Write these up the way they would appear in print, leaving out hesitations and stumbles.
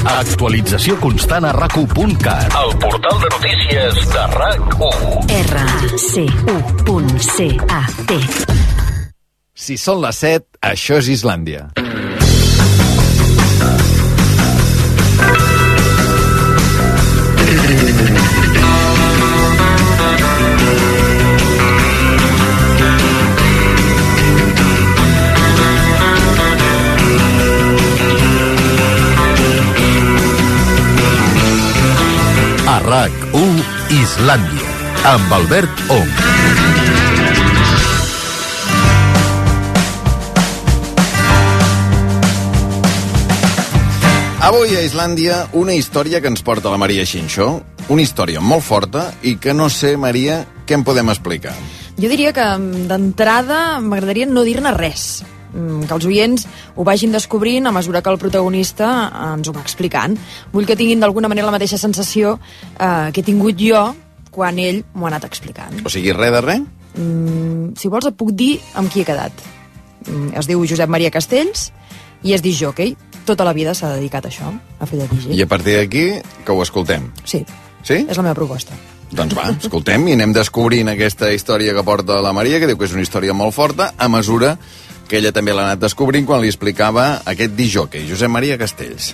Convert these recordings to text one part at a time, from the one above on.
Actualització constant a RAC1.cat, el portal de notícies de RAC1. RAC1.cat. Si són les 7, això és Islàndia. A RAC1 Islàndia, amb Albert Ong. Avui a Islàndia, una història que ens porta la Maria Xinxó, una història molt forta i que no sé, Maria, què en podem explicar? Jo diria que d'entrada m'agradaria no dir-ne res, que els oients ho vagin descobrint a mesura que el protagonista ens ho va explicant. Vull que tinguin d'alguna manera la mateixa sensació que he tingut jo quan ell m'ho ha anat explicant. O sigui, res de res? Si vols et puc dir amb qui he quedat. Es diu Josep Maria Castells i és discjòquei. Tota la vida s'ha dedicat a això, a fer de DJ. I a partir d'aquí, que ho escoltem. Sí, sí? És la meva proposta. Doncs va, escoltem i anem descobrint aquesta història que porta la Maria, que diu que és una història molt forta, a mesura que ella també l'ha anat descobrint quan li explicava aquest discjòquei, Josep Maria Castells.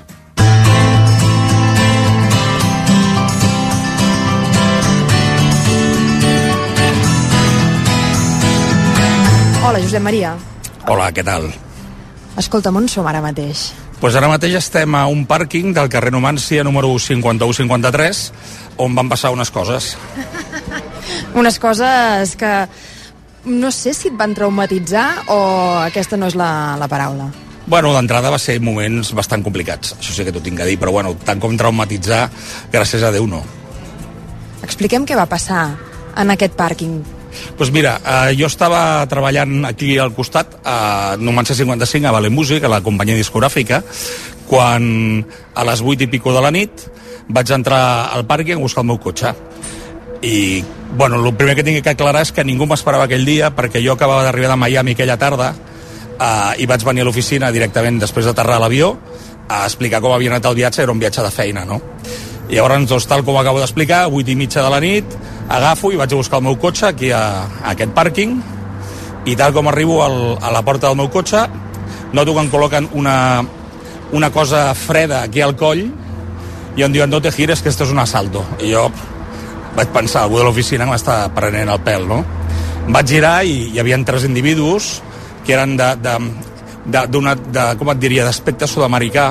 Hola, Josep Maria. Hola, què tal? Escolta'm, on som ara mateix? Pues ara mateix estem a un pàrquing del carrer Numància número 51-53, on van passar unes coses. Unes coses que no sé si et van traumatitzar o aquesta no és la paraula. Bueno, d'entrada va ser moments bastant complicats, això sí que t'ho tinc a dir, però bueno, tant com traumatitzar, gràcies a Déu no. Expliquem què va passar en aquest pàrquing. Pues mira, jo estava treballant aquí al costat, a Numància 55, a Valent Music, a la companyia discogràfica, quan a les 8 i pico de la nit vaig entrar al pàrquing a buscar el meu cotxe. I, bueno, el primer que tinc que aclarar és que ningú m'esperava aquell dia, perquè jo acabava d'arribar de Miami aquella tarda i vaig venir a l'oficina directament després d'aterrar a l'avió a explicar com havia anat el viatge, era un viatge de feina, no? I llavors, doncs, tal com acabo d'explicar, 8:30 de la nit, agafo i vaig a buscar el meu cotxe aquí a aquest pàrquing, i tal com arribo a la porta del meu cotxe, noto que em col·loquen una cosa freda aquí al coll i em diuen, no te gires, que esto es un asalto. I jo vaig pensar, algú de l'oficina m'està prenent el pèl, no? Vaig girar i hi havia 3 individus que eren com et diria, d'aspecte sud-americà,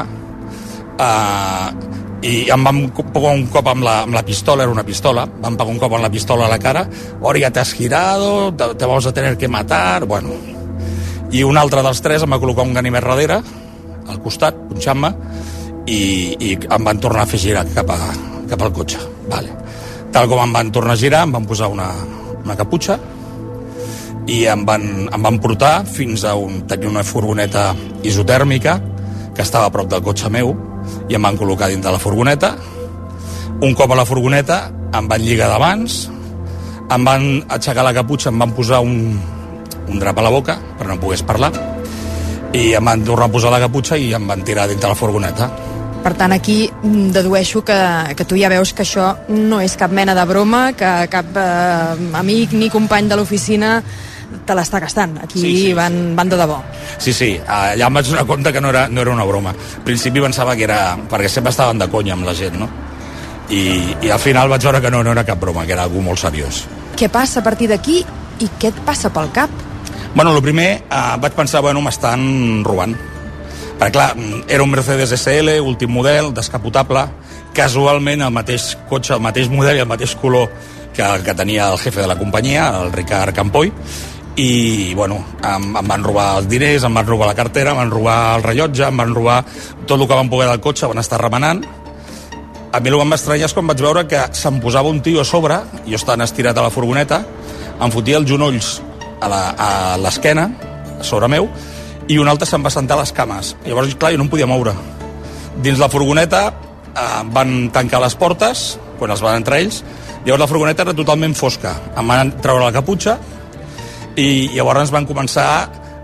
i em van pegar un cop amb la pistola, era una pistola, van pegar un cop amb la pistola a la cara, ahora ya te has girado, te vamos a tener que matar, bueno. I un altre dels 3 em va col·locar un ganivet darrere, al costat, punxant-me, i em van tornar a fer girar cap al cotxe. Vale. Tal com em van tornar a girar, em van posar una caputxa i em van portar fins a tenia una furgoneta isotèrmica que estava a prop del cotxe meu i em van col·locar dins de la furgoneta. Un cop a la furgoneta em van lligar d'abans, em van aixecar la caputxa, em van posar un drap a la boca per no pogués parlar i em van tornar a posar la caputxa i em van tirar dins de la furgoneta. Per tant, aquí dedueixo que tu ja veus que això no és cap mena de broma, que cap amic ni company de l'oficina te l'està gastant. Aquí sí. Van de debò. Sí, allà em vaig donar compte que no era una broma. Al principi pensava que era... perquè sempre estaven de conya amb la gent, no? I al final vaig veure que no era cap broma, que era algú molt seriós. Què passa a partir d'aquí i què et passa pel cap? Bueno, el primer vaig pensar, bueno, m'estan robant. Perquè, clar, era un Mercedes SL, últim model, descapotable, casualment el mateix cotxe, el mateix model i el mateix color que tenia el jefe de la companyia, el Ricard Campoy, i, bueno, em van robar els diners, em van robar la cartera, em van robar el rellotge, em van robar tot el que van poder del cotxe, van estar remenant. A mi el que em va estranyar és quan vaig veure que se'm posava un tio a sobre, jo estava estirat a la furgoneta, em fotia els genolls a l'esquena, a sobre meu, i un altre se'm va sentar a les cames. Llavors, clar, jo no em podia moure. Dins la furgoneta van tancar les portes, quan es van entrar ells, llavors la furgoneta era totalment fosca. Em van treure la caputxa i llavors van començar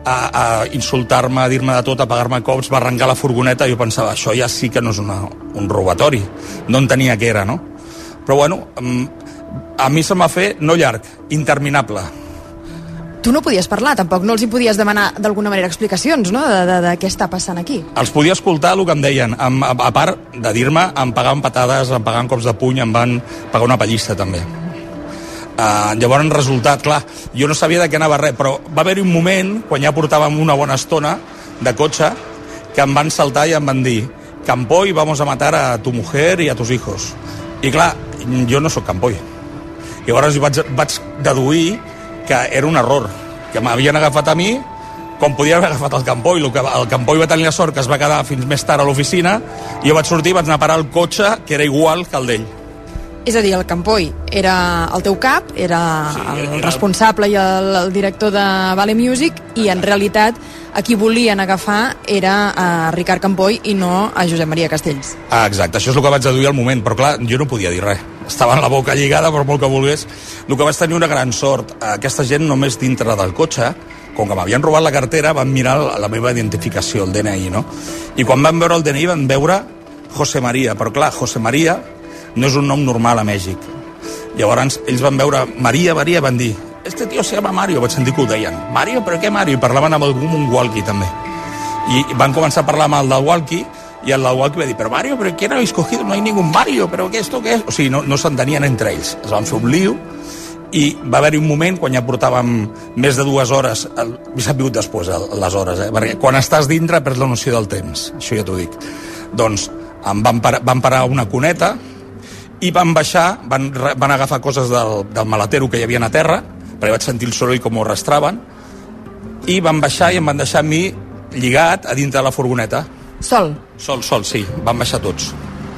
a insultar-me, a dir-me de tot, a pagar-me cops, va arrencar la furgoneta, i jo pensava, això ja sí que no és un robatori. No entenia què era, no? Però bueno, a mi se m'ha fet, no llarg, interminable. Tu no podies parlar, tampoc no els hi podies demanar d'alguna manera explicacions, no?, de què està passant aquí. Els podia escoltar el que em deien, a part de dir-me, em pagaven patades, em pagaven cops de puny, em van pagar una pallissa també. Llavors, en resultat, clar, jo no sabia de què anava res, però va haver-hi un moment, quan ja portàvem una bona estona de cotxe, que em van saltar i em van dir: Campoy, vamos a matar a tu mujer y a tus hijos. I clar, jo no sóc Campoy. Llavors vaig deduir que era un error, que m'havien agafat a mi com podia haver agafat el Campoy. El Campoy va tenir la sort que es va quedar fins més tard a l'oficina, i jo vaig sortir i vaig anar a parar el cotxe, que era igual que el d'ell. És a dir, el Campoy era el teu cap, era el responsable i el director de Vale Music, i en realitat a qui volien agafar era a Ricard Campoy i no a Josep Maria Castells. Exacte, això és el que vaig deduir al moment, però clar, jo no podia dir res. Estava amb la boca lligada, per molt que volgués. El que vaig tenir una gran sort, aquesta gent només dintre del cotxe, com que m'havien robat la cartera, van mirar la meva identificació, el DNI, no? I quan van veure el DNI van veure José María, però clar, José María no és un nom normal a Mèxic. Llavors ells van veure Maria, van dir: este tío se llama Mario. Vaig sentir que ho deien: Mario, però què Mario? I parlaven amb algú amb un walkie també. I van començar a parlar amb el del walkie, i el del walkie va dir: però Mario, però ¿quién habéis cogido? No hay ningún Mario, però ¿esto qué es? O sigui, no s'entenien entre ells. Es van fer un lío, i va haver-hi un moment quan ja portàvem més de 2 hores, s'ha vingut després les hores, perquè quan estàs dintre perds la noció del temps, això ja t'ho dic. Doncs van parar una cuneta i van baixar, van agafar coses del maletero que hi havia a terra, perquè vaig sentir el soroll com ho arrastraven, i van baixar i em van deixar a mi lligat a dintre de la furgoneta. Sol, sí, van baixar tots.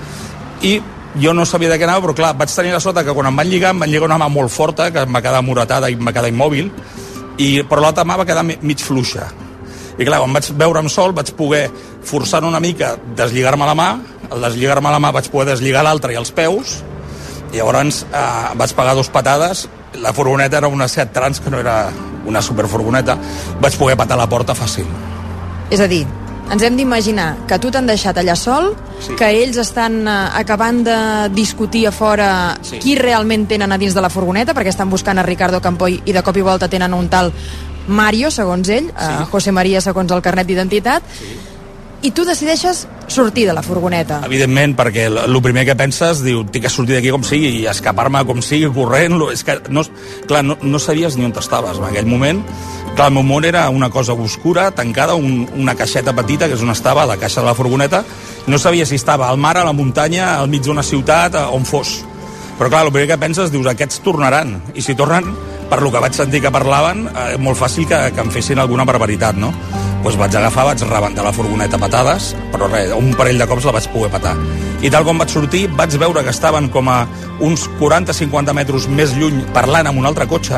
I jo no sabia de què anava, però clar, vaig tenir la sort que quan em van lligar una mà molt forta, que em va quedar moretada i em va quedar immòbil, però l'altra mà va quedar mig fluixa. I clar, quan vaig veure'm sol, vaig poder forçar una mica, deslligar-me la mà, al deslligar-me la mà vaig poder deslligar l'altra i els peus, i llavors vaig pagar 2 patades. La furgoneta era una Seat Trans, que no era una superfurgoneta, vaig poder patar la porta fàcil. és a dir, ens hem d'imaginar que tu t'han deixat allà sol, sí, que ells estan acabant de discutir a fora, sí, qui realment tenen a dins de la furgoneta, perquè estan buscant a Ricardo Campoy i de cop i volta tenen un tal Mario, segons ell, sí, José María, segons el carnet d'identitat, sí, i tu decideixes sortir de la furgoneta. Evidentment, perquè el primer que penses, diu, tinc que sortir d'aquí com sigui i escapar-me com sigui, corrent. És que no sabies ni on estaves en aquell moment. Clar, el meu món era una cosa oscura, tancada, una caixeta petita, que és on estava, la caixa de la furgoneta. No sabia si estava al mar, a la muntanya, al mig d'una ciutat, on fos. Però clar, el primer que penses, dius, aquests tornaran. I si tornen, per lo que vaig sentir que parlaven, molt fàcil que em fessin alguna barbaritat, no? Doncs vaig agafar, vaig rebentar la furgoneta a patades, però res, un parell de cops la vaig poder patar. I tal com vaig sortir, vaig veure que estaven com a uns 40-50 metres més lluny parlant amb un altre cotxe,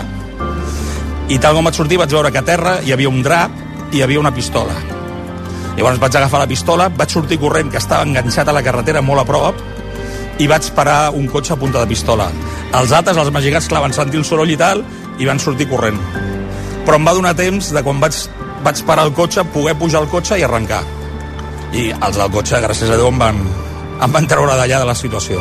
i tal com vaig sortir vaig veure que a terra hi havia un drap i hi havia una pistola. Llavors vaig agafar la pistola, vaig sortir corrent, que estava enganxat a la carretera molt a prop, i vaig parar un cotxe a punta de pistola. Els altres, els magicats, clar, van sentir el soroll i tal, i van sortir corrent. Però em va donar temps de quan vaig parar el cotxe, poder pujar al cotxe i arrencar. I els del cotxe, gràcies a Déu, em van treure d'allà de la situació.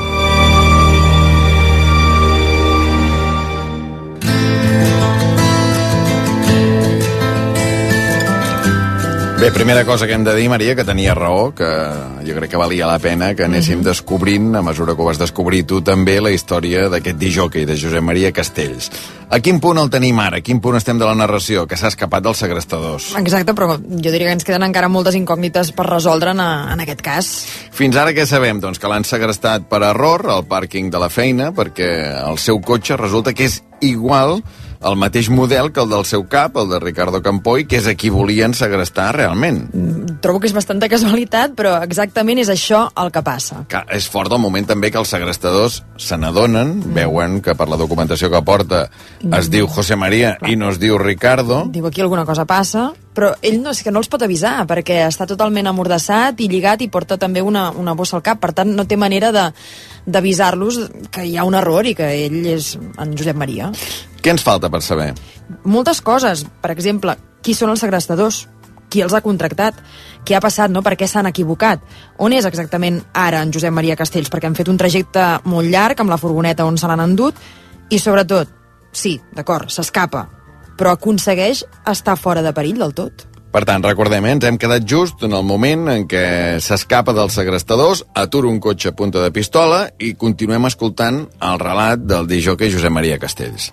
Bé, primera cosa que hem de dir, Maria, que tenia raó, que jo crec que valia la pena que anéssim descobrint, a mesura que ho vas descobrir tu també, la història d'aquest discjòquei de Josep Maria Castells. A quin punt el tenim ara? A quin punt estem de la narració? Que s'ha escapat dels segrestadors. Exacte, però jo diria que ens queden encara moltes incògnites per resoldre en aquest cas. Fins ara què sabem? Doncs que l'han segrestat per error al pàrquing de la feina, perquè el seu cotxe resulta que és igual, el mateix model que el del seu cap, el de Ricardo Campoy, que és a qui volien segrestar realment. Trobo que és bastanta casualitat, però exactament és això el que passa. Que és fort el moment també que els segrestadors se n'adonen, veuen que per la documentació que porta es diu José María i no es diu Ricardo. Diu, aquí alguna cosa passa, però ell és que no els pot avisar, perquè està totalment amordassat i lligat i porta també una bossa al cap, per tant no té manera d'avisar-los que hi ha un error i que ell és en Josep Maria. Què ens falta per saber? Moltes coses. Per exemple, qui són els segrestadors, qui els ha contractat, què ha passat, no? Per què s'han equivocat, on és exactament ara en Josep Maria Castells, perquè han fet un trajecte molt llarg amb la furgoneta on se l'han endut i sobretot, sí, d'acord, s'escapa, però aconsegueix estar fora de perill del tot. Per tant, recordem, ens hem quedat just en el moment en què s'escapa dels segrestadors, atura un cotxe a punta de pistola i continuem escoltant el relat del discjòquei Josep Maria Castells.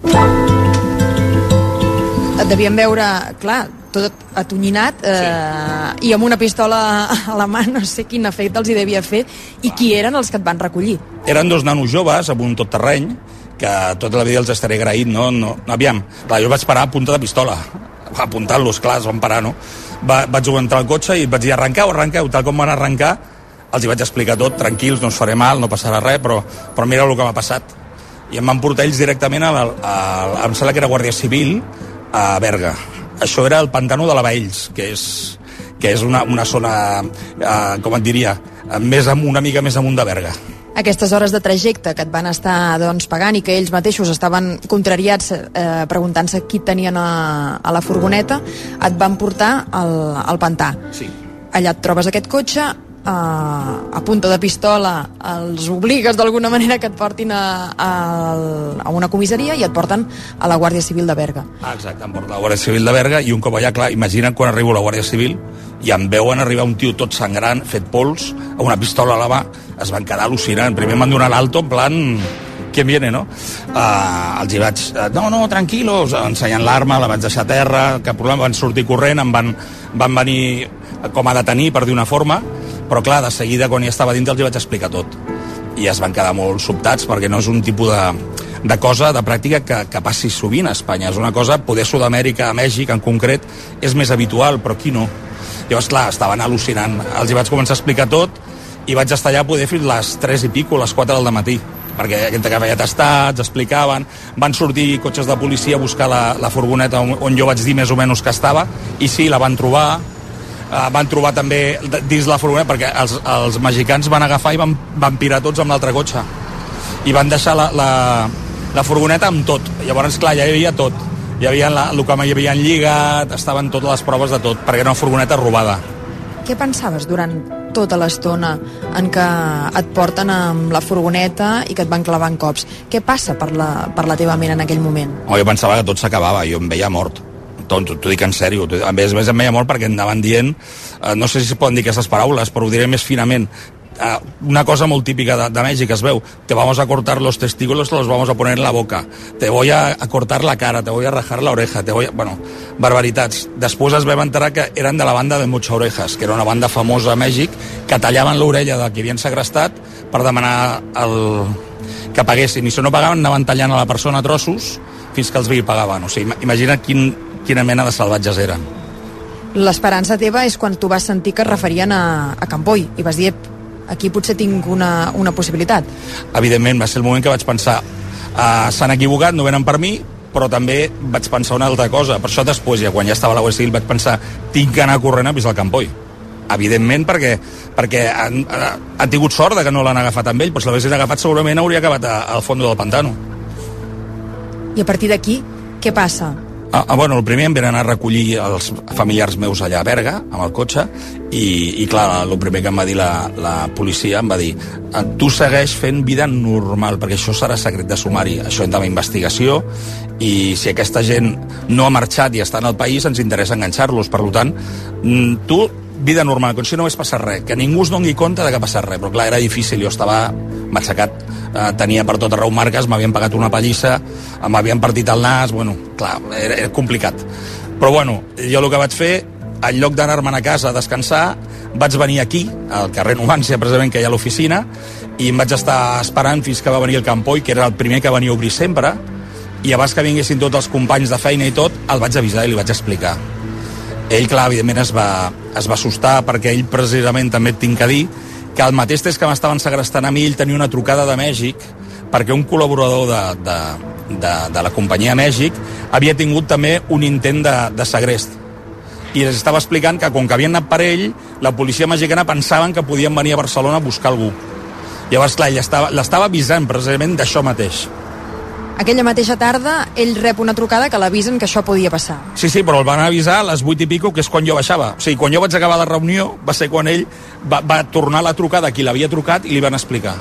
Et devien veure, clar, tot atonyinat i amb una pistola a la mà, no sé quin efecte els hi devia fer, i qui eren els que et van recollir? Eren dos nanos joves amb un tot terreny que tota la vida els estaré agraït, no? Aviam, clar, jo vaig parar a punta de pistola, apuntant-los, clar, es van parar, no? Vaig entrar al cotxe i vaig dir arrenqueu, tal com van arrencar, els hi vaig explicar tot, tranquils, no us faré mal, no passarà res, però mireu el que m'ha passat. I em van portar ells directament em sembla que era Guàrdia Civil, a Berga. Això era el pantano de la Baells, que és una zona, com et diria, una mica més amunt de Berga. Aquestes hores de trajecte que et van estar pagant i que ells mateixos estaven contrariats preguntant-se qui tenien a la furgoneta, et van portar al pantà. Sí. Allà et trobes aquest cotxe, a punta de pistola els obligues d'alguna manera que et portin a una comissaria i et porten a la Guàrdia Civil de Berga. Exacte, em porten a la Guàrdia Civil de Berga i un cop allà, clar, imagina't quan arribo a la Guàrdia Civil i em veuen arribar un tio tot sangrant, fet pols, amb una pistola a la mà, es van quedar al·lucinant. Primer em van donar l'alto, en plan, ¿quién viene, no? Els hi vaig, no, tranquilos, ensenyant l'arma, la vaig deixar a terra, cap problema, van sortir corrent, em van venir com a detenir, per dir una forma, però clar, de seguida, quan ja estava dintre, els hi vaig explicar tot. I es van quedar molt sobtats, perquè no és un tipus de cosa, de pràctica que passi sovint a Espanya. És una cosa, poder Sud-amèrica, a Mèxic, en concret, és més habitual, però aquí no. Llavors, clar, estaven al·lucinant. Els hi vaig començar a explicar tot i vaig estar allà a poder fer les 3 i pico, les 4 del matí, perquè entre que feia tastats, explicaven, van sortir cotxes de policia a buscar la furgoneta on jo vaig dir més o menys que estava, i sí, la van trobar. Van trobar també dins la furgoneta, perquè els mexicans van agafar i van pirar tots amb l'altre cotxe i van deixar la furgoneta amb tot. Llavors, clar, ja hi havia tot, hi havia el que hi havien lligat, estaven totes les proves de tot, perquè era una furgoneta robada. Què pensaves durant tota l'estona en què et porten amb la furgoneta i que et van clavant cops? Què passa per la teva ment en aquell moment? Jo pensava que tot s'acabava, jo em veia mort. T'ho dic en sèrio, a més em veia molt perquè anaven dient, no sé si es poden dir aquestes paraules, però ho diré més finament, una cosa molt típica de Mèxic es veu, te vamos a cortar los testículos, los vamos a poner en la boca, te voy a cortar la cara, te voy a rajar la oreja, bueno, barbaritats. Després es vam enterar que eren de la banda de Mocha Orejas, que era una banda famosa a Mèxic, que tallaven l'orella de qui havien segrestat per demanar que paguessin, i si no pagaven anaven tallant a la persona a trossos fins que els pagaven. O sigui, imagina't quina mena de salvatges eren. L'esperança teva és quan tu vas sentir que es referien a Campoy i vas dir, aquí potser tinc una possibilitat. Evidentment, va ser el moment que vaig pensar, s'han equivocat, no venen per mi, però també vaig pensar una altra cosa. Per això després, ja quan ja estava a la Guàrdia Civil, vaig pensar, tinc que anar corrent a pisar el Campoy. Evidentment, perquè han tingut sort de que no l'han agafat amb ell, però si l'haguessin agafat segurament hauria acabat al fons del pantano. I a partir d'aquí, què passa? Bueno, el primer em venen a recollir els familiars meus allà a Berga, amb el cotxe, i clar, el primer que em va dir la policia, em va dir, tu segueix fent vida normal, perquè això serà secret de sumari, això entra en investigació, i si aquesta gent no ha marxat i està en el país, ens interessa enganxar-los. Per tant, tu, vida normal, com si no hagués passat res, que ningú es doni compte de que ha passat res, però clar, era difícil, jo estava matxacat, tenia per tot arreu marques, m'havien pagat una pallissa, m'havien partit el nas, bueno, clar, era complicat. Però bueno, jo el que vaig fer, en lloc d'anar-me'n a casa a descansar, vaig venir aquí, al carrer Numància, precisament, que hi ha l'oficina, i em vaig estar esperant fins que va venir el Campoy, que era el primer que venia a obrir sempre, i abans que vinguessin tots els companys de feina i tot, el vaig avisar i li vaig explicar. Ell, clar, evidentment es va assustar, perquè ell precisament també et tinc que dir que el mateix temps que m'estaven segrestant a mi, ell tenia una trucada de Mèxic, perquè un col·laborador de la companyia Mèxic havia tingut també un intent de segrest. I els estava explicant que, com que havien anat per ell, la policia mexicana pensaven que podien venir a Barcelona a buscar algú. Llavors, clar, ell l'estava avisant precisament d'això mateix. Aquella mateixa tarda, ell rep una trucada que l'avisen que això podia passar. Sí, però el van avisar a les 8 i pico, que és quan jo baixava. O sigui, quan jo vaig acabar la reunió, va ser quan ell va tornar la trucada a qui l'havia trucat i li van explicar.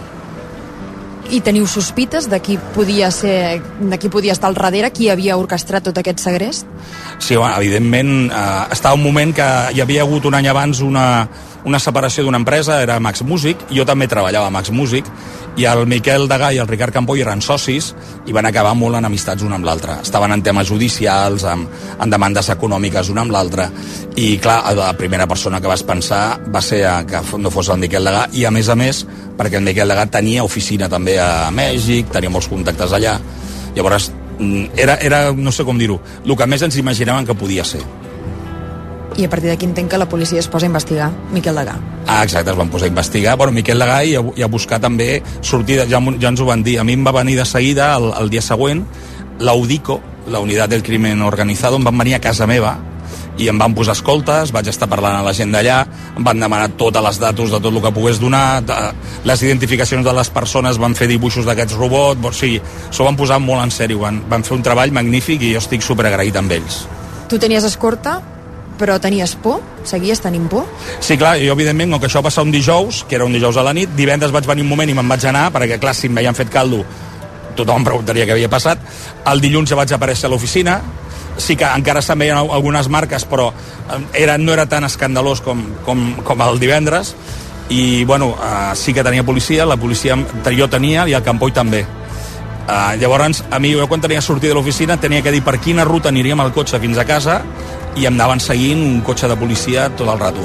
I teniu sospites de qui podia estar al darrere, qui havia orquestrat tot aquest segrest? Sí, bueno, evidentment, estava un moment que hi havia hagut un any abans una separació d'una empresa, era Max Music, jo també treballava a Max Music, i el Miquel Degà i el Ricard Campoy eren socis i van acabar molt en amistats un amb l'altre. Estaven en temes judicials, en demandes econòmiques un amb l'altre, i clar, la primera persona que vas pensar va ser que no fos el Miquel Degà, i a més, perquè el Miquel Degà tenia oficina també a Mèxic, tenia molts contactes allà, llavors era no sé com dir-ho, el que més ens imaginàvem que podia ser. I a partir d'aquí entenc que la policia es posa a investigar Miquel Degà. Exacte, es van posar a investigar. Bueno, Miquel Degà i a buscar també sortida, ja ens ho van dir. A mi em va venir de seguida, el dia següent, la UDICO, la Unitat del Crimen Organizado, em van venir a casa meva i em van posar escoltes, vaig estar parlant amb la gent d'allà, em van demanar totes les datos de tot el que pogués donar, les identificacions de les persones, van fer dibuixos d'aquests robots, o sigui, s'ho van posar molt en sèrio, van fer un treball magnífic i jo estic superagraït amb ells. Tu tenies escorta, però tenies por? Seguies tenint por? Sí, clar, jo evidentment, com que això va passar un dijous, que era un dijous a la nit, divendres vaig venir un moment i me'n vaig anar, perquè clar, si m'havien fet caldo, tothom em preguntaria què havia passat. El dilluns ja vaig aparèixer a l'oficina, sí que encara se'n veien algunes marques, però no era tan escandalós com el divendres, i bueno, sí que tenia policia, la policia jo tenia i el Campoy també. Llavors, a mi, jo quan tenia sortit de l'oficina tenia que dir per quina ruta aniríem al cotxe fins a casa, i em anaven seguint un cotxe de policia tot el rato.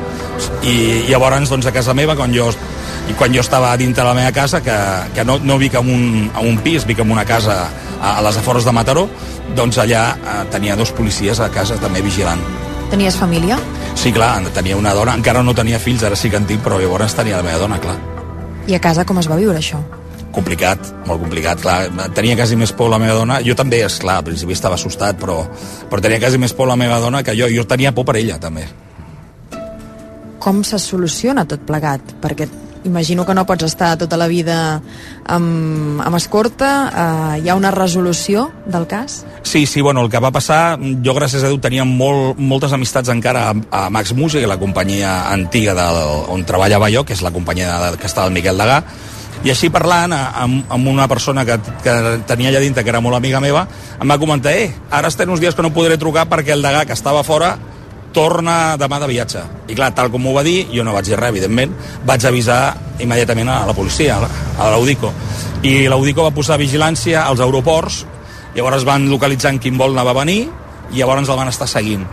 I llavors, doncs, a casa meva, quan jo estava dintre de la meva casa, que no vic en un pis, vic en una casa a les afores de Mataró, doncs allà tenia 2 policies a casa també vigilant. Tenies família? Sí, clar, tenia una dona, encara no tenia fills, ara sí que en tinc, però llavors tenia la meva dona, clar. I a casa com es va viure això? Complicat, molt complicat, clar. Tenia quasi més por la meva dona. Jo també, esclar, al principi estava assustat, però tenia quasi més por la meva dona que jo. Jo tenia por per ella, també. Com se soluciona tot plegat? Perquè imagino que no pots estar tota la vida amb escorta. Hi ha una resolució del cas? Sí, bueno, el que va passar, jo gràcies a Déu tenia moltes amistats encara a Max Music, la companyia antiga on treballava jo, que és la companyia que estava el Miquel Degà, i així parlant amb una persona que tenia allà dintre, que era molt amiga meva, em va comentar, ara estem uns dies que no podré trucar perquè el Degà, que estava fora, torna demà de viatge. I clar, tal com m'ho va dir, jo no vaig dir res, evidentment, vaig avisar immediatament a la policia, a l'Audico. I l'Audico va posar vigilància als aeroports, llavors van localitzar en quin vol anava a venir, i llavors el van estar seguint.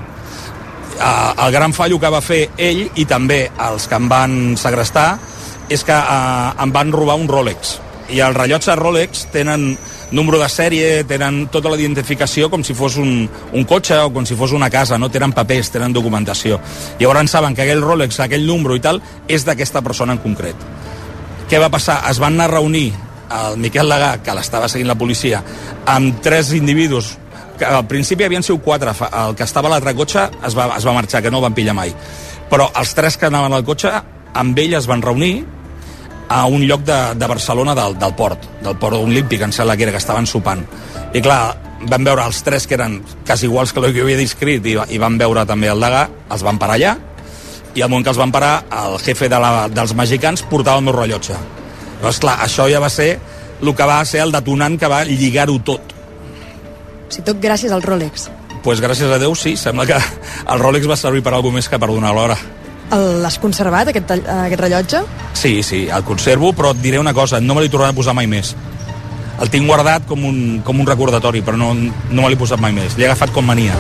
El gran fallo que va fer ell, i també els que em van segrestar, és que em van robar un Rolex, i els rellotges Rolex tenen número de sèrie, tenen tota la identificació com si fos un cotxe o com si fos una casa, no tenen papers, tenen documentació. Llavors saben que aquell Rolex, aquell número i tal, és d'aquesta persona en concret. Què va passar? Es van anar a reunir el Miquel Degà, que l'estava seguint la policia, amb 3 individus, que al principi havien sigut 4, el que estava a l'altre cotxe es va marxar, que no el van pillar mai. Però els 3 que anaven al cotxe, amb ell es van reunir a un lloc de Barcelona del port olímpic, em sembla que era, que estaven sopant. I clar, van veure els 3 que eren quasi iguals que el que jo havia descrit, i van veure també el Degà, els van parar allà, i al moment que els van parar, el jefe dels mexicans portava el meu rellotge. Llavors, clar, això ja va ser el que va ser el detonant que va lligar-ho tot. Si tot gràcies al Rolex. Pues gràcies a Déu, sí, sembla que el Rolex va servir per alguna més que per donar l'hora. L'has conservat, aquest rellotge? Sí, el conservo, però et diré una cosa, no me l'he tornat a posar mai més. El tinc guardat com un recordatori, però no me l'he posat mai més. L'he agafat com mania.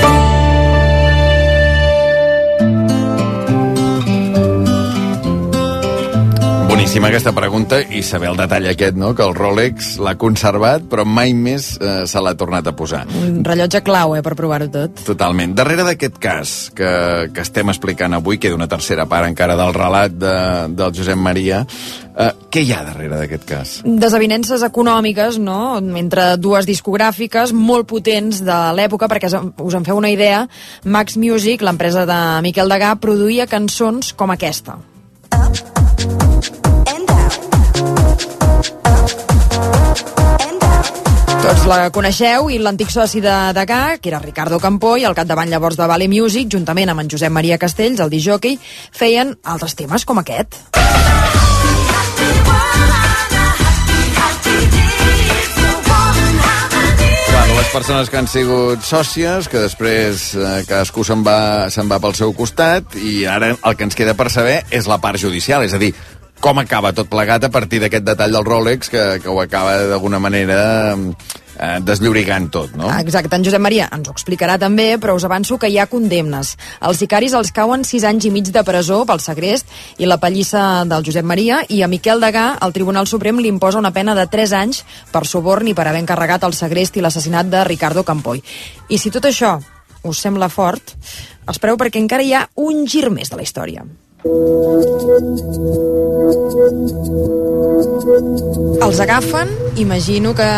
Boníssima aquesta pregunta, i saber el detall aquest, no?, que el Rolex l'ha conservat, però mai més se l'ha tornat a posar. Un rellotge clau, per provar-ho tot. Totalment. Darrere d'aquest cas que estem explicant avui, queda una tercera part encara del relat del Josep Maria, què hi ha darrere d'aquest cas? Desavinences econòmiques, no?, entre 2 discogràfiques molt potents de l'època, perquè us en feu una idea, Max Music, l'empresa de Miquel Degà, produïa cançons com aquesta. Tots la coneixeu, i l'antic soci de Degà, que era Ricardo Campoy, al capdavant llavors de Vale Music, juntament amb en Josep Maria Castells, el discjòquei, feien altres temes com aquest. Les persones que han sigut sòcies, que després cadascú se'n va pel seu costat, i ara el que ens queda per saber és la part judicial, és a dir, com acaba tot plegat a partir d'aquest detall del Rolex que ho acaba d'alguna manera desllorigant tot, no? Exacte, en Josep Maria ens ho explicarà també, però us avanço que hi ha condemnes. Els sicaris els cauen 6 anys i mig de presó pel segrest i la pallissa del Josep Maria, i a Miquel Degà el Tribunal Suprem li imposa una pena de 3 anys per suborn i per haver encarregat el segrest i l'assassinat de Ricardo Campoy. I si tot això us sembla fort, espereu perquè encara hi ha un gir més de la història. Els agafen, imagino que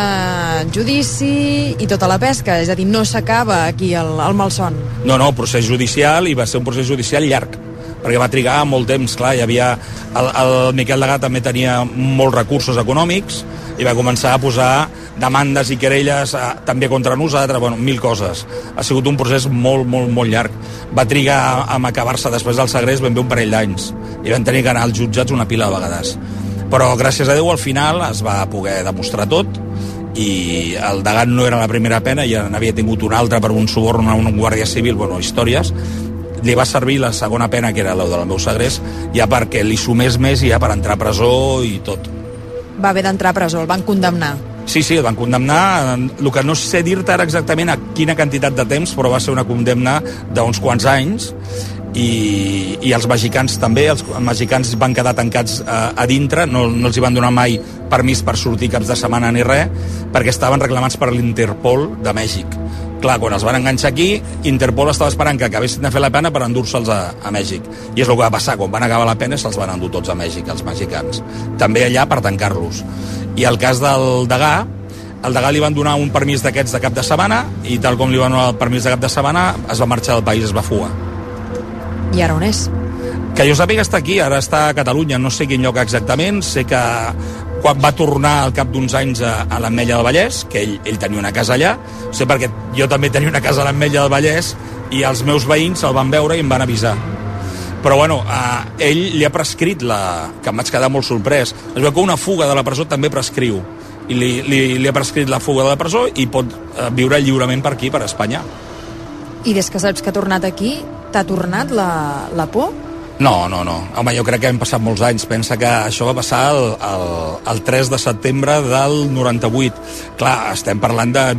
judici i tota la pesca, és a dir, no s'acaba aquí el malson. No, procés judicial, i va ser un procés judicial llarg, perquè va trigar molt temps. Clar, hi havia... El Miquel Degà també tenia molts recursos econòmics i va començar a posar demandes i querelles també contra nosaltres, bueno, 1000 coses. Ha sigut un procés molt, molt, molt llarg. Va trigar a acabar-se després del segrest ben bé un parell d'anys i van tenir que anar als jutjats una pila de vegades. Però gràcies a Déu al final es va poder demostrar tot, i el Degà no era la primera pena, ja n'havia tingut una altra per un suborn a un guàrdia civil, bueno, històries. Li va servir la segona pena, que era la del meu segrest, ja perquè li sumés més i ja per entrar a presó i tot. Va haver d'entrar a presó, el van condemnar. Sí, el van condemnar. El que no sé dir-te ara exactament a quina quantitat de temps, però va ser una condemna d'uns quants anys, i els mexicans també. Els mexicans van quedar tancats a dintre, no els hi van donar mai permís per sortir caps de setmana ni res, perquè estaven reclamats per l'Interpol de Mèxic. Clar, quan els van enganxar aquí, Interpol estava esperant que acabessin de fer la pena per endur-se'ls a Mèxic. I és el que va passar, quan van acabar la pena se'ls van endur tots a Mèxic, els mexicans. També allà per tancar-los. I el cas del Degà, al Degà li van donar un permís d'aquests de cap de setmana, i tal com li van donar el permís de cap de setmana, es va marxar del país, es va fugar. I ara on és? Que jo sàpiga està aquí, ara està a Catalunya, no sé quin lloc exactament, sé que quan va tornar al cap d'uns anys a l'Ametlla del Vallès, que ell tenia una casa allà, sé perquè jo també tenia una casa a l'Ametlla del Vallès, i els meus veïns el van veure i em van avisar. Però bueno, ell li ha prescrit que em vaig quedar molt sorprès. Es veu que una fuga de la presó també prescriu, i li ha prescrit la fuga de la presó i pot viure lliurement per aquí, per Espanya. I des que saps que ha tornat aquí, t'ha tornat la por? No. Home, jo crec que hem passat molts anys. Pensa que això va passar el 3 de setembre del 98. Clar, estem parlant de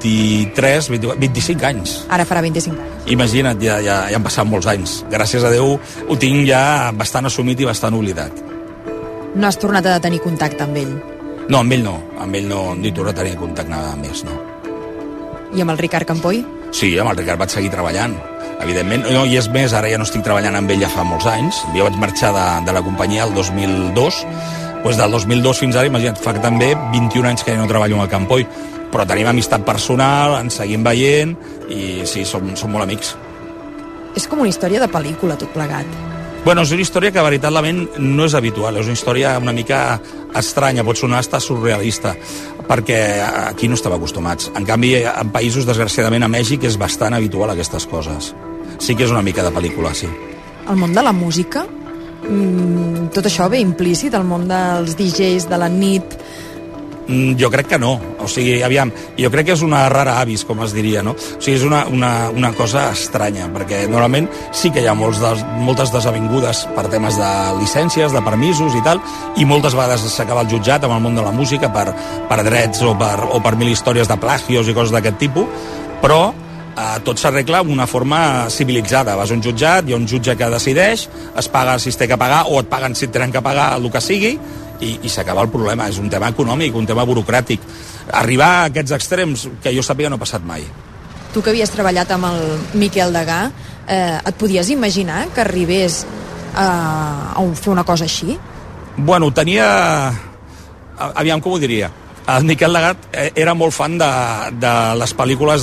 25 anys. Ara farà 25 anys. Imagina't, ja han passat molts anys. Gràcies a Déu ho tinc ja bastant assumit i bastant oblidat. No has tornat a tenir contacte amb ell? No, amb ell no he tornat a tenir contacte nada més, no. I amb el Ricard Campoy? Sí, amb el Ricard vaig seguir treballant, evidentment. No, i és més, ara ja no estic treballant amb ell ja fa molts anys. Jo vaig marxar de la companyia el 2002. Pues del 2002 fins ara, imagina't, fa també 21 anys que ja no treballo amb el Campoy. Però tenim amistat personal, ens seguim veient, i sí, som molt amics. És com una història de pel·lícula, tot plegat. Bueno, és una història que veritablement no és habitual, és una història una mica estranya, pot sonar hasta surrealista, perquè aquí no estem acostumats. En canvi, en països, desgraciadament, a Mèxic és bastant habitual aquestes coses. Sí que és una mica de pel·lícula, sí. El món de la música, tot això ve implícit, el món dels DJs de la nit. Jo crec que no, o sigui, aviam, jo crec que és una rara avis, com es diria, no? O sigui, és una cosa estranya, perquè normalment sí que hi ha moltes desavingudes per temes de llicències, de permisos i tal, i moltes vegades s'acaba el jutjat amb el món de la música per drets o per mil històries de plagios i coses d'aquest tipus, però tot s'arregla d'una forma civilitzada. Vas a un jutjat, hi ha un jutge que decideix, es paga si es té que pagar, o et paguen si et tenen que pagar el que sigui, i s'acaba el problema. És un tema econòmic, un tema burocràtic. Arribar a aquests extrems, que jo sàpiga, no ha passat mai. Tu que havies treballat amb el Miquel Degà, et podies imaginar que arribés a fer una cosa així? Bueno, tenia... Aviam, com ho diria? El Miquel Degà era molt fan de les pel·lícules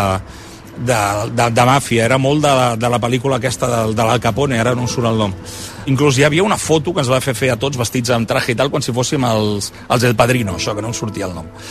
de màfia, era molt de la pel·lícula aquesta de l'Al Capone, ara no em surt el nom. Inclús hi havia una foto que ens va fer a tots vestits amb traje i tal, quan si fóssim els El Padrino, això, que no em sortia el nom.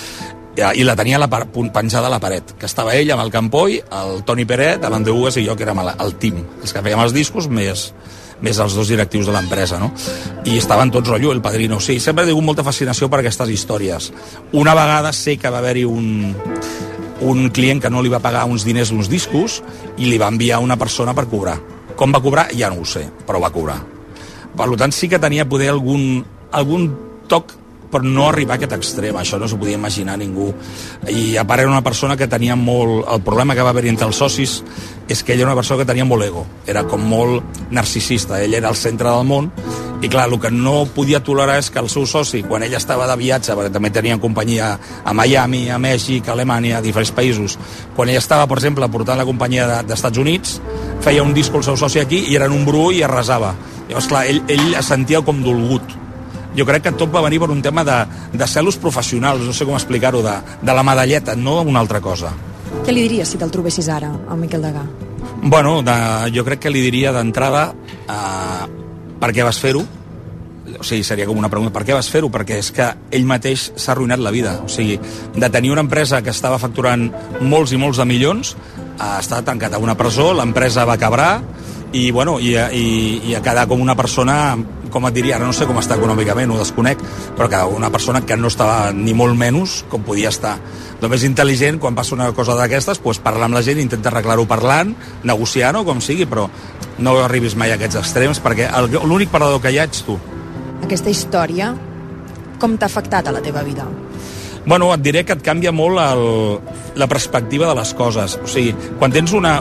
i la tenia penjada a la paret, que estava ell amb el Campoy, el Toni Peret, l'Andreu Hugues i jo, que érem el team, els que fèiem els discos més els dos directius de l'empresa, no? I estaven tots rotllo, el padrino. Sí, sempre he tingut molta fascinació per aquestes històries. Una vegada sé que va haver-hi un client que no li va pagar uns diners d'uns discos i li va enviar una persona per cobrar. Com va cobrar? Ja no ho sé, però va cobrar. Per tant, sí que tenia poder algun toc, però no arribar a aquest extrem, això no s'ho podia imaginar ningú. I a part era una persona que tenia molt... El problema que va haver-hi entre els socis és que ell era una persona que tenia molt ego, era com molt narcisista, ell era el centre del món, i clar, el que no podia tolerar és que el seu soci, quan ell estava de viatge, perquè també tenia companyia a Miami, a Mèxic, a Alemanya, a diferents països, quan ell estava, per exemple, portant la companyia d'Estats Units, feia un disc el seu soci aquí i era en un bru i arrasava. Llavors, clar, ell es sentia com dolgut. Jo crec que tot va venir per un tema de celos professionals, no sé com explicar-ho, de la medalleta, no una altra cosa. Què li diries si te'l trobessis ara, al Miquel Degà? Bueno, jo crec que li diria d'entrada per què vas fer-ho. O sigui, seria com una pregunta, per què vas fer-ho? Perquè és que ell mateix s'ha arruïnat la vida. O sigui, de tenir una empresa que estava facturant molts i molts de milions, està tancat a una presó, l'empresa va quebrar, i a quedar com una persona, com et diria, ara no sé com està econòmicament, ho desconec, però que una persona que no estava ni molt menys com podia estar. El més intel·ligent, quan passa una cosa d'aquestes, doncs parlar amb la gent, intenta arreglar-ho parlant, negociant o com sigui, però no arribis mai a aquests extrems, perquè l'únic perdedor que hi ha ets tu. Aquesta història, com t'ha afectat a la teva vida? Bueno, et diré que et canvia molt la perspectiva de les coses. O sigui, quan tens un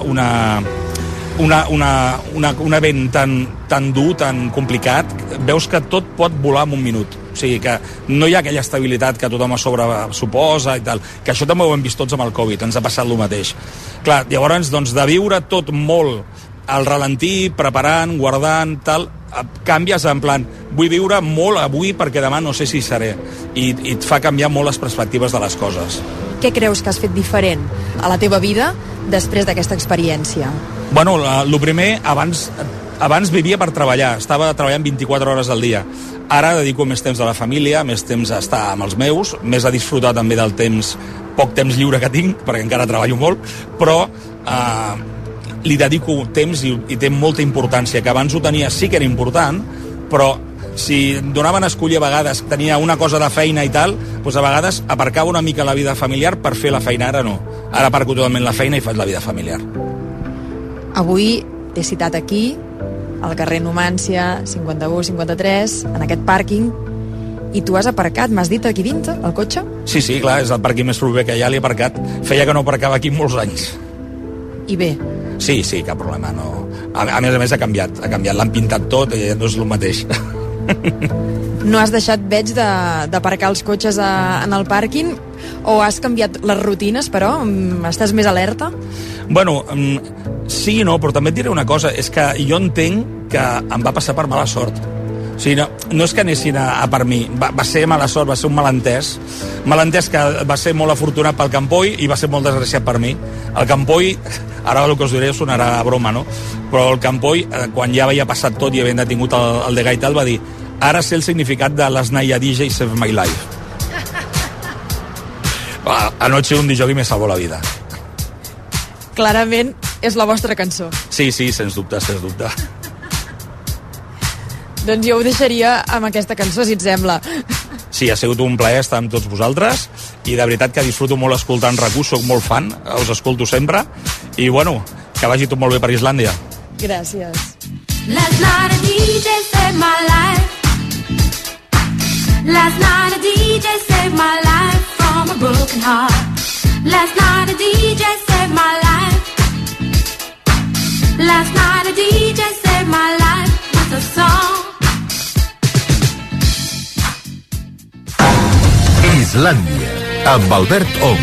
event tan dur, tan complicat, veus que tot pot volar en un minut. O sigui, que no hi ha aquella estabilitat que tothom a sobre suposa i tal, que això també ho hem vist tots amb el Covid, ens ha passat el mateix. Clar, llavors, doncs, de viure tot molt al ralentí, preparant, guardant, tal, canvies en plan, vull viure molt avui perquè demà no sé si seré, i et fa canviar molt les perspectives de les coses. Què creus que has fet diferent a la teva vida després d'aquesta experiència? Bueno, el primer, abans vivia per treballar, estava treballant 24 hores al dia. Ara dedico més temps a la família, més temps a estar amb els meus, més a disfrutar també del poc temps lliure que tinc, perquè encara treballo molt, però li dedico temps i té molta importància, que abans ho tenia, sí que era important, però si em donaven a escollir a vegades, tenia una cosa de feina i tal, doncs a vegades aparcava una mica la vida familiar per fer la feina, ara no. Ara aparco totalment la feina i faig la vida familiar. Avui t'he citat aquí, al carrer Numància, 51-53, en aquest pàrquing, i tu has aparcat, m'has dit, aquí dintre, el cotxe? Sí, clar, és el pàrquing més proper que hi ha, l'he aparcat. Feia que no aparcava aquí molts anys. I bé? Sí, cap problema, no. A més ha canviat, l'han pintat tot i no és el mateix. No has deixat, veig, d'aparcar els cotxes en el pàrquing, o has canviat les rutines, però? Estàs més alerta? Bueno, sí i no, però també et diré una cosa, és que jo entenc que em va passar per mala sort. O sigui, no és que anessin a per mi, va ser mala sort, va ser un malentès que va ser molt afortunat pel Campoy i va ser molt desgraciat per mi. El Campoy, ara el que us diré sonarà a broma, no? Però el Campoy, quan ja havia passat tot i havia detingut el Degà i tal, va dir: ara sé el significat de l'Snaya DJ Save My Life. Anoche un DJ me salvó la vida. Clarament és la vostra cançó. Sí, sens dubte. Doncs jo ho deixaria amb aquesta cançó, si et sembla. Sí, ha sigut un plaer estar amb tots vosaltres i de veritat que disfruto molt escoltant RAC1, soc molt fan, us escolto sempre i bueno, que vagi tot molt bé per Islàndia. Gràcies. Last night a DJ saved my life. Last night a DJ saved my life from a broken heart. Last night a DJ saved my life. Last night a DJ saved my life with a song. Islàndia, amb Albert Ong.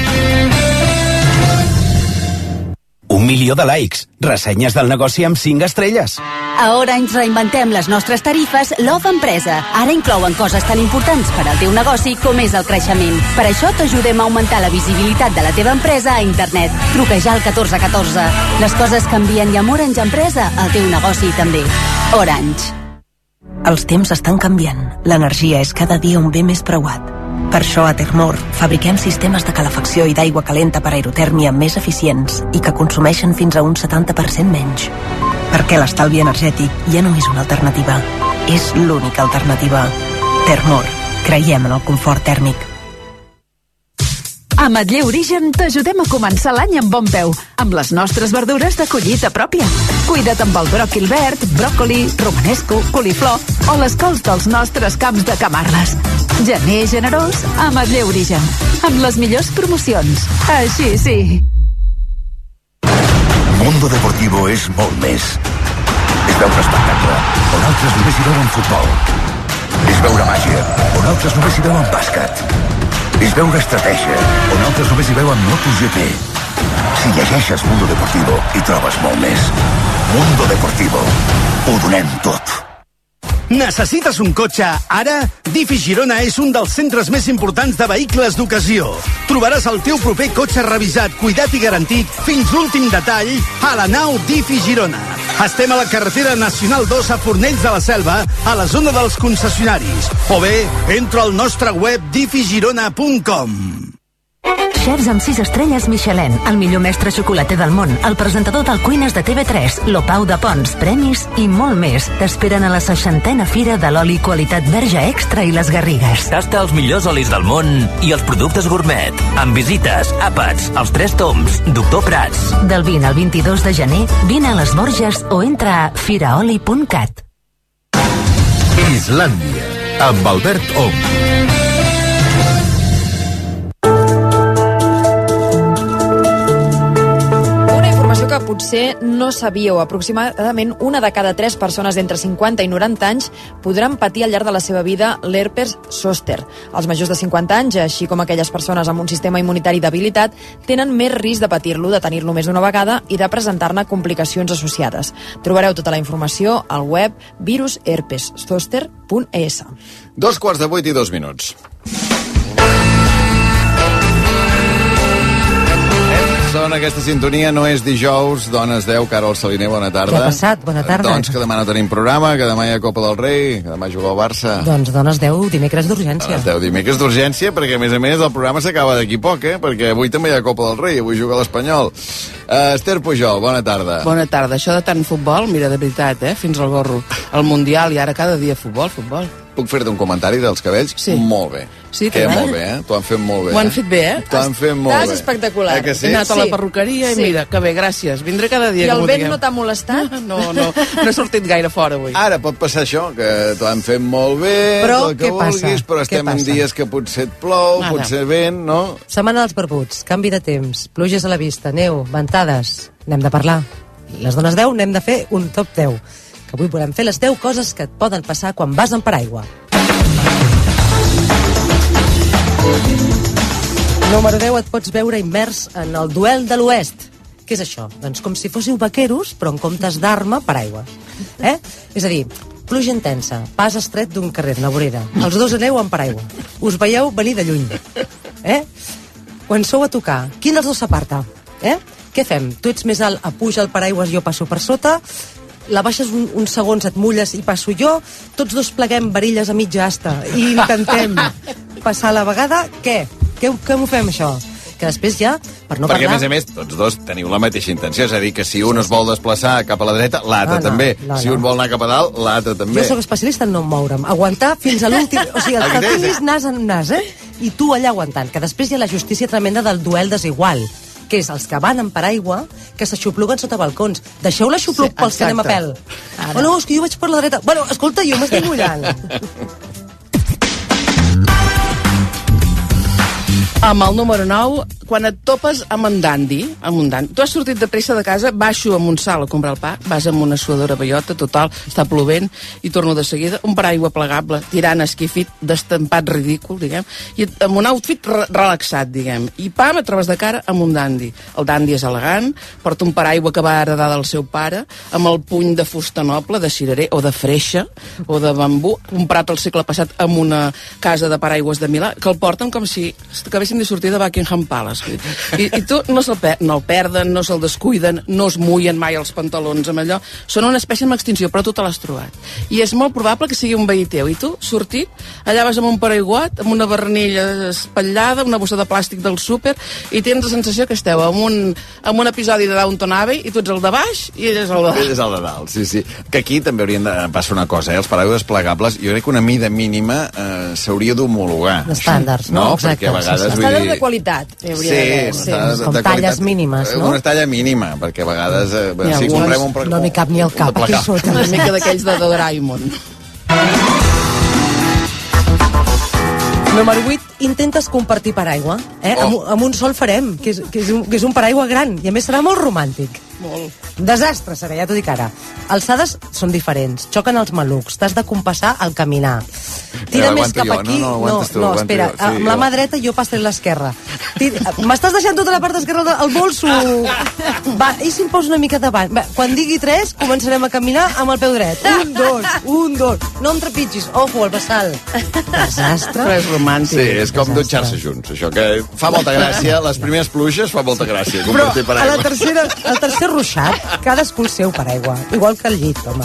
1 milió de likes, ressenyes del negoci amb 5 estrelles. A Orange reinventem les nostres tarifes Love Empresa. Ara inclouen coses tan importants per al teu negoci com és el creixement. Per això t'ajudem a augmentar la visibilitat de la teva empresa a internet. Truca ja al 1414. Les coses canvien i amb Orange Empresa el teu negoci també. Orange. Els temps estan canviant. L'energia és cada dia un bé més preuat. Per això a Termor fabriquem sistemes de calefacció i d'aigua calenta per aerotèrmia més eficients i que consumeixen fins a un 70% menys. Perquè l'estalvi energètic ja no és una alternativa, és l'única alternativa. Termor. Creiem en el confort tèrmic. A Ametller Origen t'ajudem a començar l'any amb bon peu, amb les nostres verdures de collita pròpia. Cuida't amb el bròquil verd, bròcoli, romanesco, coliflor o les cols dels nostres camps de Camarles. Gener generós a Ametller Origen, amb les millors promocions. Així sí. Mundo Deportivo és molt més. És veure espectacle, on altres només hi veuen futbol. És veure màgia, on altres només hi veuen bàsquet. És veure estratègia, on altres només hi veuen MotoGP. Si llegeixes Mundo Deportivo, hi trobes molt més. Mundo Deportivo. Ho donem tot. Necessites un cotxe ara? Difi Girona és un dels centres més importants de vehicles d'ocasió. Trobaràs el teu proper cotxe revisat, cuidat i garantit fins l'últim detall a la nau Difi Girona. Estem a la carretera Nacional 2 a Fornells de la Selva, a la zona dels concessionaris. O bé, entra al nostre web difigirona.com. Xefs amb 6 estrelles Michelin, el millor mestre xocolater del món, el presentador del Cuines de TV3, l'Opau de Pons, premis i molt més. T'esperen a la 60a Fira de l'oli qualitat verge extra i les Garrigues. Tasta els millors olis del món i els productes gourmet. Amb visites, àpats, els 3 tombs, Doctor Prats. Del 20 al 22 de gener, vine a les Borges o entra a firaoli.cat. Islàndia, amb Albert Ong. Que potser no sabíeu. Aproximadament 1 de cada 3 persones d'entre 50 i 90 anys podran patir al llarg de la seva vida l'herpes zòster. Els majors de 50 anys, així com aquelles persones amb un sistema immunitari debilitat, tenen més risc de patir-lo, de tenir-lo més d'una vegada i de presentar-ne complicacions associades. Trobareu tota la informació al web virusherpeszoster.es. 7:08 Sona aquesta sintonia, no és dijous, dones 10, Carol Saliner, bona tarda. Què ha passat? Bona tarda. Doncs que demà no tenim programa, que demà hi ha Copa del Rei, que demà juga el Barça. Doncs dones 10, dimecres d'urgència. 10 dimecres d'urgència, perquè a més el programa s'acaba d'aquí poc, perquè avui també hi ha Copa del Rei, avui juga l'Espanyol. Esther Pujol, bona tarda. Bona tarda. Això de tant futbol, mira, de veritat, fins al gorro. El Mundial i ara cada dia futbol. Puc fer-te un comentari dels cabells? Sí. Molt bé. Sí, que molt bé, T'ho han fet molt bé. Ho han fet bé, T'ho han fet molt bé. Estàs espectacular. Que sí? He anat a la perruqueria i mira, que bé, gràcies. Vindré cada dia. I el vent no t'ha molestat? No he sortit gaire fora avui. Ara pot passar això, que t'ho han fet molt bé, però el que vulguis, però estem en dies que potser et plou, potser vent, no? Setmana dels barbuts, canvi de temps, pluges a la vista, neu, ventades. N'hem de parlar. Les dones 10 n'hem de fer un top 10. Que avui volem fer les 10 coses que et poden passar quan vas en paraigua. Número 10, et pots veure immers en el duel de l'Oest. Què és això? Doncs com si fóssiu vaqueros, però en comptes d'arma, paraigua. És a dir, pluja intensa, pas estret d'un carrer, una vorera. Els dos aneu en paraigua. Us veieu venir de lluny. Quan sou a tocar, quin dels dos s'aparta? Què fem? Tu ets més alt, puja el paraigües, jo passo per sota, la baixes uns segons, et mulles i passo jo, tots dos pleguem varilles a mitja asta i intentem passar la vegada, què m'ho fem, això? Que després ja, per no perquè, parlar... a més, tots dos teniu la mateixa intenció, és a dir, que si un es vol desplaçar cap a la dreta, l'altre també. Si un vol anar cap a dalt, l'altre també. Jo sóc especialista en no moure'm, aguantar fins a l'últim... O sigui, el que tinguis nas en nas, i tu allà aguantant, que després hi ha la justícia tremenda del duel desigual, que és els que van en paraigua, que s'aixopluguen sota balcons. Deixeu l'aixopluc pels que anem a pèl. Oh, no, és que jo vaig per la dreta. Bueno, escolta, jo m'estic mullant. Amb el número 9, quan et topes amb en Dandy, tu has sortit de pressa de casa, baixo a Montsal a comprar el pa, vas amb una suadora bellota, total, està plovent, i torno de seguida, un paraigua plegable, tirant esquifit, d'estampat ridícul, diguem, i amb un outfit relaxat, diguem, i pam, et trobes de cara amb un Dandy. El Dandy és elegant, porta un paraigua que va heredar del seu pare, amb el puny de fusta noble, de cirerer, o de freixa, o de bambú, comprat el segle passat en una casa de paraigües de Milà, que el porten com si acabessin deixin de sortir de Buckingham Palace. I tu no el perden, no se'l descuiden, no es mullen mai els pantalons amb allò. Són una espècie en extinció, però tu te l'has trobat. I és molt probable que sigui un veí teu. I tu, sortit, allà vas amb un paraiguat, amb una barnilla espatllada, una bossa de plàstic del súper, i tens la sensació que esteu en un episodi de Downton Abbey i tu ets el de baix i ell és el de dalt. Ell és el de dalt, sí. Que aquí també haurien de passar una cosa, els paraigües plegables, jo crec que una mida mínima s'hauria d'homologar. Estàndards, no? Perquè a vegades... Estàndards de qualitat. Com talles mínimes, no? Una talla mínima, perquè a vegades... si comprem un... No m'hi cap ni el cap aquí sota. Una mica d'aquells de Doraemon. Número 8, intentes compartir paraigua. Amb un sol farem, que és un paraigua gran, i a més serà molt romàntic. Molt. Desastre serà, ja t'ho dic ara. Alçades són diferents, xoquen els malucs, t'has de compassar al caminar. Tira més cap aquí... No, espera, amb la mà dreta jo passaré l'esquerra. M'estàs deixant tota la part esquerra al bolso. Va, i si em poso una mica davant? Va, quan digui 3, començarem a caminar amb el peu dret. 1, 2. No em trepitgis. Ojo, el vessal. Desastre. Però és romàntic. Sí, és com dutxar-se junts, això que fa molta gràcia. Les primeres pluges fa molta gràcia. Però a la tercera ruixat, cadascú el seu paraigua. Igual que el llit, home.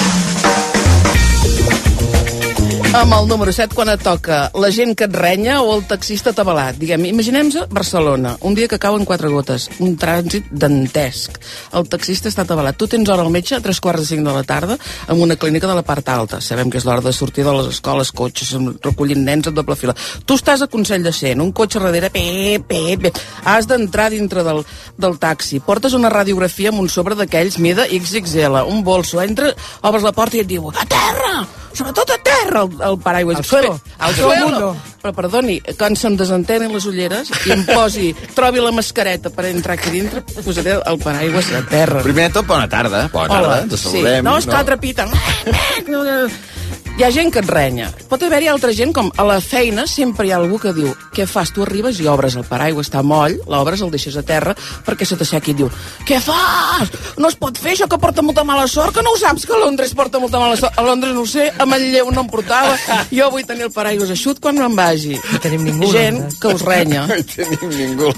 Amb el número 7, quan et toca la gent que et renya o el taxista atabalat. Diguem, imaginem-nos Barcelona, un dia que cauen 4 gotes, un trànsit dantesc. El taxista està atabalat. Tu tens hora al metge a 3:45 de la tarda en una clínica de la part alta. Sabem que és l'hora de sortir de les escoles, cotxes, recollint nens en doble fila. Tu estàs a Consell de Cent, un cotxe darrere, has d'entrar dintre del taxi. Portes una radiografia amb un sobre d'aquells mida XXL, un bolso, entres, obres la porta i et diu, a terra! Sobretot a terra, el paraigua. Al suelo. Al suelo. Però perdoni, quan se'm desentenen les ulleres i em trobi la mascareta per entrar aquí dintre, posaré el paraigua a terra. Primer de tot, bona tarda. Bona tarda, te saludem. Sí. No, esclar, trepiten. Hi ha gent que et renya. Pot haver-hi altra gent, com a la feina sempre hi ha algú que diu, què fas? Tu arribes i obres el paraigua, està moll, l'obres, el deixes a terra perquè se t'aixequi i diu, què fas? No es pot fer això que porta molta mala sort, que no ho saps que a Londres porta molta mala sort. A Londres no ho sé, a Manlleu no em portava, jo vull tenir el paraigua eixut quan me'n vagi. No tenim ningú. Gent que us renya. No tenim ningú.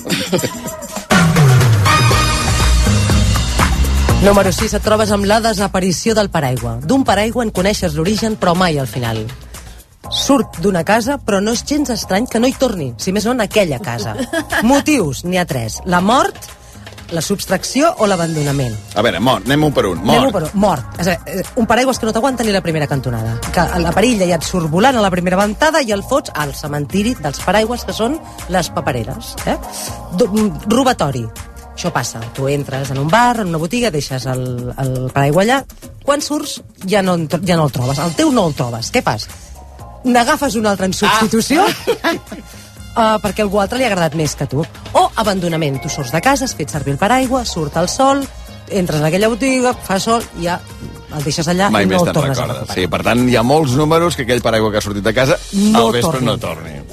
Número 6, et trobes amb la desaparició del paraigua. D'un paraigua en coneixes l'origen, però mai al final. Surt d'una casa, però no és gens estrany que no hi torni, si més no en aquella casa. Motius, n'hi ha 3. La mort, la subtracció o l'abandonament. A veure, anem un per un. Mort. Un paraigua que no t'aguanta ni la primera cantonada. Que la perilla ja et surt volant a la primera ventada i el fots al cementiri dels paraigües, que són les papereres. Robatori. Això passa, tu entres en un bar, en una botiga, deixes el paraigua allà, quan surts ja no el trobes, el teu no el trobes, què fas? N'agafes un altre en substitució? Perquè a algú altre li ha agradat més que tu. O abandonament, tu surts de casa, has fet servir el paraigua, surt el sol, entres en aquella botiga, fa sol, ja el deixes allà i no el tornes a recuperar. Sí, per tant, hi ha molts números que aquell paraigua que ha sortit de casa al vespre no torni.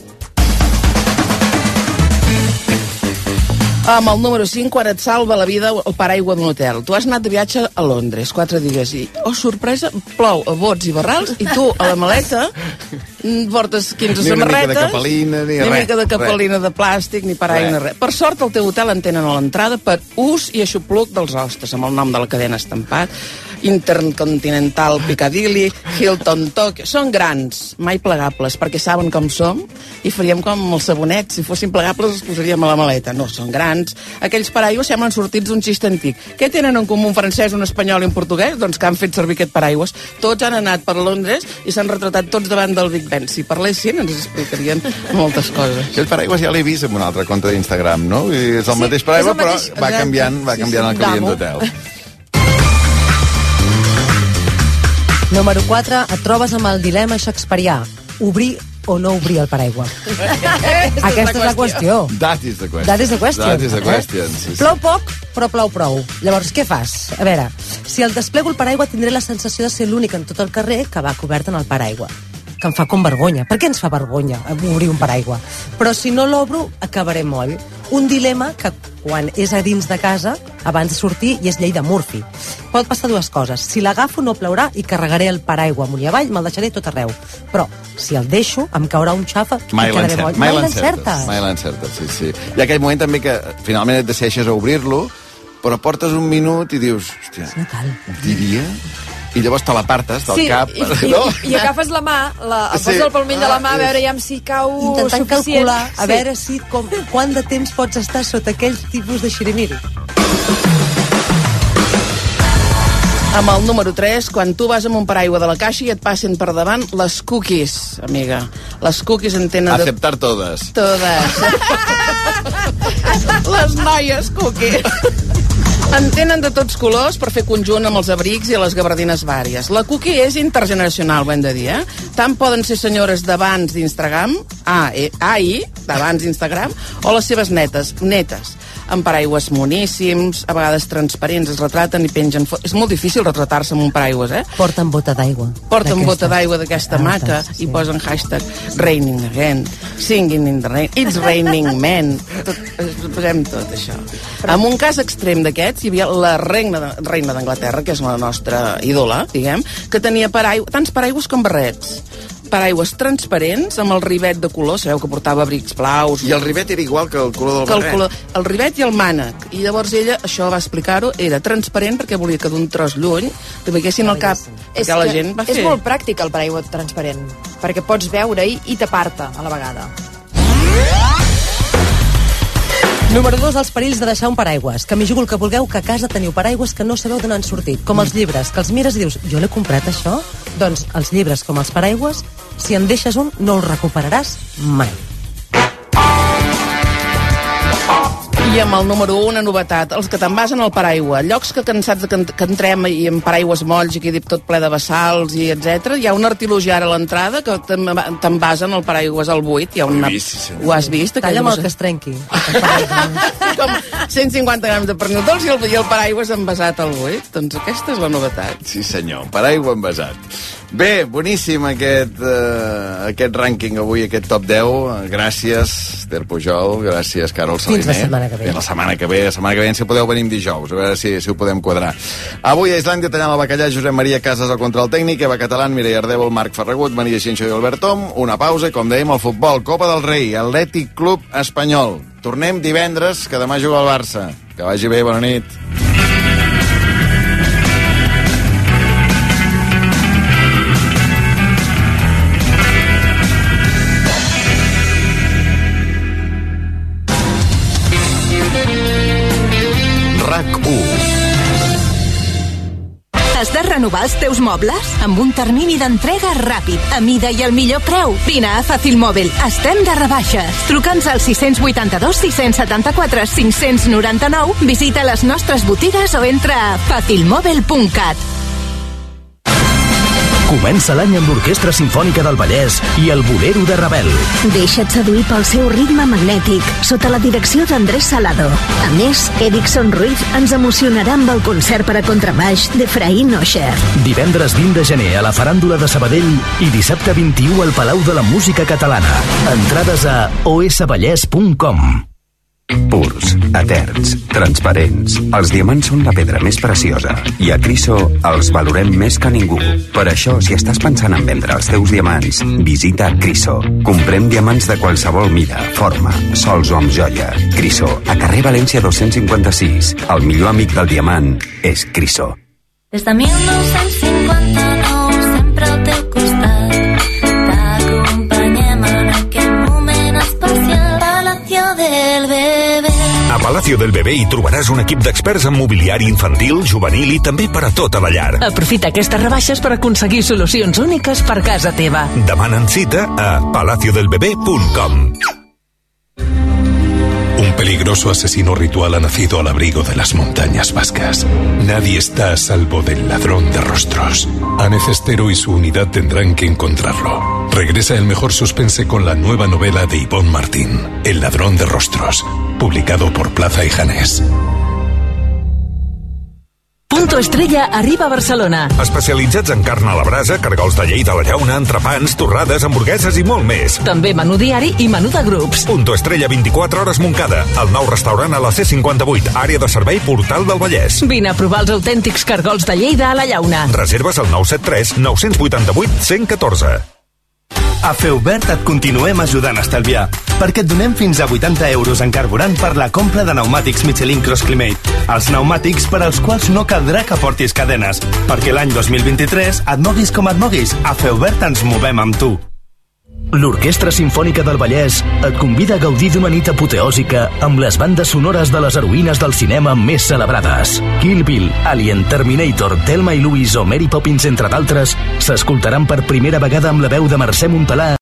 Amb el número 5, quan et salva la vida el paraigua d'un hotel. Tu has anat de viatge a Londres, 4 dies, i, sorpresa, plou a bots i barrals, i tu, a la maleta, portes 15 samarretes, ni mica de capelina de plàstic, ni paraigua, ni res. Per sort, al teu hotel en tenen a l'entrada per ús i aixopluc dels hostes, amb el nom de la cadena estampat, Intercontinental Piccadilly, Hilton Tokyo. Són grans, mai plegables, perquè saben com som i faríem com els sabonets. Si fossin plegables els posaríem a la maleta. No, són grans. Aquells paraigües semblen sortits d'un xist antic. Què tenen en comú un francès, un espanyol i un portuguès? Doncs que han fet servir aquest paraigües. Tots han anat per Londres i s'han retratat tots davant del Big Ben. Si parlessin ens explicarien moltes coses. Aquest paraigües ja l'he vist en un altre compte d'Instagram, no? És el mateix paraigua, però va canviant el client d'hotel. Número 4, et trobes amb el dilema shakespearià. Obrir o no obrir el paraigua. Aquesta és la qüestió. That is the question. That is the question. That is the question. Sí, sí. Plou poc, però plou prou. Llavors, què fas? A veure, si el desplego el paraigua tindré la sensació de ser l'únic en tot el carrer que va cobert en el paraigua. Que em fa com vergonya. Per què ens fa vergonya obrir un paraigua? Però si no l'obro, acabaré moll. Un dilema que, quan és a dins de casa, abans de sortir i és llei de Murphy. Pot passar dues coses. Si l'agafo no plourà i carregaré el paraigua amunt i avall, me'l deixaré tot arreu. Però si el deixo, em caurà un xafa i quedaré moll. Mai l'encertes. Mai l'encertes, sí. Hi ha aquell moment també que finalment et decideixes a obrir-lo, però portes un minut i dius, hòstia, diria... I llavors te l'apartes del cap. I agafes la mà, poses el palmell de la mà, a veure ja si cau intentant suficient. Calcular, a veure si quant de temps pots estar sota aquell tipus de xirimiri. Amb el número 3, quan tu vas amb un paraigua de la caixa i et passen per davant les cookies, amiga. Les cookies en tenen... Aceptar todes. Todes. Les noies cookies. En tenen de tots colors per fer conjunt amb els abrics i les gabardines vàries. La cookie és intergeneracional, ho hem de dir, Tant poden ser senyores d'abans d'Instagram, d'abans d'Instagram, o les seves netes, amb paraigües moníssims, a vegades transparents, es retraten i pengen... És molt difícil retratar-se amb un paraigües, Porten bota d'aigua. Porten bota d'aigua d'aquesta maca i posen hashtag raining again, singing in the rain, it's raining men. Posem tot això. En un cas extrem d'aquests, hi havia la reina d'Anglaterra, que és la nostra ídola, diguem, que tenia tants paraigües com barrets. Paraigües transparents amb el rivet de color, sabeu que portava abrics blaus. I el rivet era igual que el color del barret. El rivet i el mànec. I llavors ella, això va explicar-ho, era transparent perquè volia que d'un tros lluny li veiessin el cap. És la gent va fer. És molt pràctic el paraigua transparent, perquè pots veure-hi i tapar-te a la vegada. Número 2, els perills de deixar un paraigües. Que m'hi jugo el que vulgueu, que a casa teniu paraigües que no sabeu d'on han sortit. Com els llibres, que els mires i dius, jo l'he comprat això? Doncs els llibres com els paraigües, si en deixes un, no el recuperaràs mai. I amb el número 1, una novetat, els que t'envasen el paraigua. Llocs que cansats que entrem i amb paraigües molls i quedi tot ple de bassals i etc. Hi ha un artilugi ara a l'entrada que t'envasen el paraigües al buit. Ho has vist? Talla'm el que es trenqui. Com 150 grams de pernil dolç i el paraigües envasat al buit. Doncs aquesta és la novetat. Sí senyor, paraigua envasat. Bé, boníssim aquest rànquing avui, aquest top 10. Gràcies, Esther Pujol, gràcies, Carol Saliner. Fins la setmana que ve. La setmana que ve, si podeu venir dijous, a veure si ho podem quadrar. Avui a Islàndia tallant el bacallà, Josep Maria Casas al control tècnic, Eva Catalán, Mireia Ardèvol, Marc Ferragut, Maria Xinxó i Albert Tom. Una pausa, com dèiem, el futbol, Copa del Rei, Atlètic Club Espanyol. Tornem divendres, que demà juga el Barça. Que vagi bé, bona nit. Has de renovar els teus mobles? Amb un termini d'entrega ràpid, a mida i al millor preu. Vine a Fàcil Mòbil. Estem de rebaixes. Truca'ns al 682 674 599, visita les nostres botigues o entra a facilmòbil.cat. Comença l'any amb l'Orquestra Simfònica del Vallès i el Bolero de Ravel. Deixa't seduir pel seu ritme magnètic, sota la direcció d'Andrés Salado. A més, Erickson Ruiz ens emocionarà amb el concert per a contrabaix d'Efraín Osher. Divendres 20 de gener a la Faràndula de Sabadell i dissabte 21 al Palau de la Música Catalana. Entrades a osvallès.com. Purs, eterns, transparents. Els diamants són la pedra més preciosa i a Criso els valorem més que ningú. Per això, si estàs pensant en vendre els teus diamants, visita Criso. Comprem diamants de qualsevol mida, forma, sols o amb joia. Criso, a carrer València 256. El millor amic del diamant és Criso. Des de 1959 sempre al teu costat, t'acompanyem en aquest moment especial. Palacio del Bebé. A Palacio del Bebé hi trobaràs un equip d'experts en mobiliari infantil, juvenil i també per a tota la llar. Aprofita aquestes rebaixes per aconseguir solucions úniques per casa teva. Demanen cita a palaciodelbebé.com. Un peligroso asesino ritual ha nacido al abrigo de las montañas vascas. Nadie está a salvo del ladrón de rostros. Ane Cestero y su unidad tendrán que encontrarlo. Regresa el mejor suspense con la nueva novela de Ivonne Martín, El ladrón de rostros, publicado por Plaza y Janés. Punto Estrella arriba a Barcelona. Especialitzats en carn a la brasa, cargols de llei de la llauna, entrepans, torrades, hamburgueses i molt més. També menú diari i menú de grups. Punto Estrella 24 hores Montcada. El nou restaurant a la C58, àrea de servei Portal del Vallès. Vine a provar els autèntics cargols de Lleida a la llauna. Reserves al 973 988 114. A Feubert et continuem ajudant a estalviar, perquè et donem fins a 80 euros en carburant per la compra de pneumàtics Michelin Cross Climate. Els pneumàtics per als quals no caldrà que portis cadenes, perquè l'any 2023 et moguis com et moguis, a Feubert ens movem amb tu. L'Orquestra Simfònica del Vallès et convida a gaudir d'una nit apoteòsica amb les bandes sonores de les heroïnes del cinema més celebrades. Kill Bill, Alien, Terminator, Thelma i Louise o Mary Poppins, entre d'altres, s'escoltaran per primera vegada amb la veu de Mercè Montalà